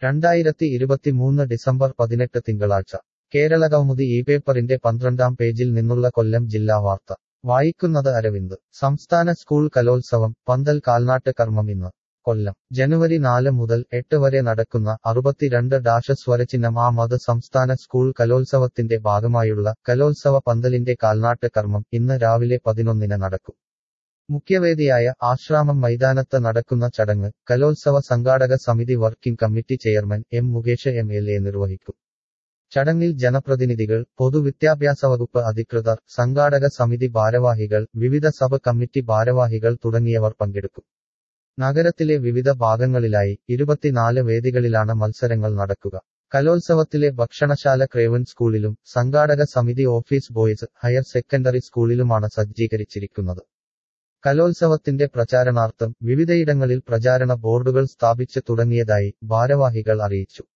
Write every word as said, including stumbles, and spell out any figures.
രണ്ടായിരത്തി ഇരുപത്തിമൂന്ന് ഡിസംബർ പതിനെട്ട് തിങ്കളാഴ്ച കേരളകൗമുദി ഈ പേപ്പറിന്റെ പന്ത്രണ്ടാം പേജിൽ നിന്നുള്ള കൊല്ലം ജില്ലാ വാർത്ത വായിക്കുന്നത് അരവിന്ദ്. സംസ്ഥാന സ്കൂൾ കലോത്സവം പന്തൽ കാൽനാട്ട് കർമ്മം ഇന്ന്. കൊല്ലം ജനുവരി നാല് മുതൽ എട്ട് വരെ നടക്കുന്ന അറുപത്തിരണ്ട് ഡാഷ് സ്വരചിഹ്നം ആ മത് സംസ്ഥാന സ്കൂൾ കലോത്സവത്തിന്റെ ഭാഗമായുള്ള കലോത്സവ പന്തലിന്റെ കാൽനാട്ട് കർമ്മം ഇന്ന് രാവിലെ പതിനൊന്നിന് നടക്കും. മുഖ്യവേദിയായ ആശ്രാമം മൈതാനത്ത് നടക്കുന്ന ചടങ്ങ് കലോത്സവ സംഘാടക സമിതി working committee chairman M Mukesh M L A നിർവഹിക്കും. ചടങ്ങിൽ ജനപ്രതിനിധികൾ, പൊതുവിദ്യാഭ്യാസ വകുപ്പ് അധികൃതർ, സംഘാടക സമിതി ഭാരവാഹികൾ, വിവിധ സബ് കമ്മിറ്റി ഭാരവാഹികൾ തുടങ്ങിയവർ പങ്കെടുക്കും. നഗരത്തിലെ വിവിധ ഭാഗങ്ങളിലായി ഇരുപത്തിനാല് വേദികളിലാണ് മത്സരങ്ങൾ നടക്കുക. കലോത്സവത്തിലെ ഭക്ഷണശാല ക്രേവൻ സ്കൂളിലും സംഘാടക സമിതി ഓഫീസ് ബോയ്സ് ഹയർ സെക്കൻഡറി സ്കൂളിലുമാണ് സജ്ജീകരിച്ചിരിക്കുന്നത്. കലോത്സവത്തിന്റെ പ്രചാരണാർത്ഥം വിവിധയിടങ്ങളിൽ പ്രചാരണ ബോർഡുകൾ സ്ഥാപിച്ച് തുടങ്ങിയതായി ഭാരവാഹികൾ അറിയിച്ചു.